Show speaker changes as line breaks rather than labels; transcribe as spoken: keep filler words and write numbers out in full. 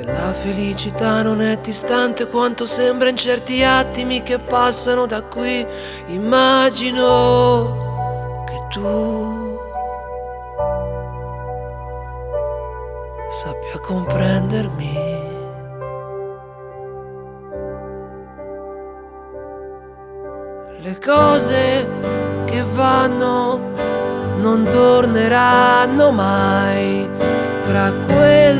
La felicità non è distante quanto sembra in certi attimi che passano da qui. Immagino che tu sappia comprendermi. Le cose che vanno non torneranno mai, tra quelle